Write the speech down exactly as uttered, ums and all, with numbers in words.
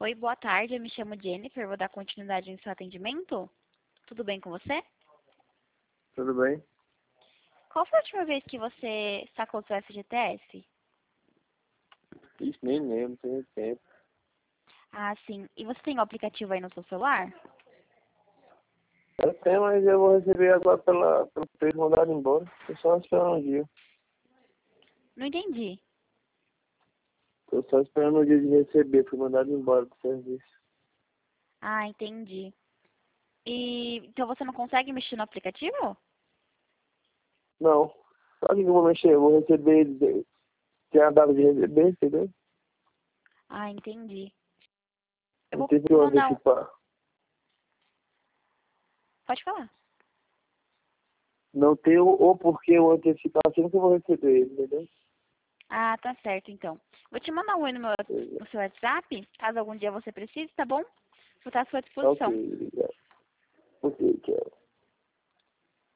Oi, boa tarde. Eu me chamo Jennifer. Vou dar continuidade em seu atendimento. Tudo bem com você? Tudo bem? Qual foi a última vez que você sacou seu F G T S? Isso nem lembro, tem muito tempo. Ah, sim. E você tem o aplicativo aí no seu celular? Eu tenho, mas eu vou receber agora pela, pelo preço mandado embora. Tô só esperando um dia. Não entendi. Tô só esperando o dia de receber, fui mandado embora do serviço. Ah, entendi. E então você não consegue mexer no aplicativo? Não, só que eu vou mexer, eu vou receber, de- tem a data de receber, entendeu? Ah, entendi. Eu Não vou tem que te eu mandar um... antecipar. Pode falar. Não tem o, o porquê eu antecipar, assim que eu vou receber ele, entendeu? Ah, tá certo, então. Vou te mandar um oi no, meu, no seu WhatsApp, caso algum dia você precise, tá bom? Vou estar à sua Ok, disposição. obrigado.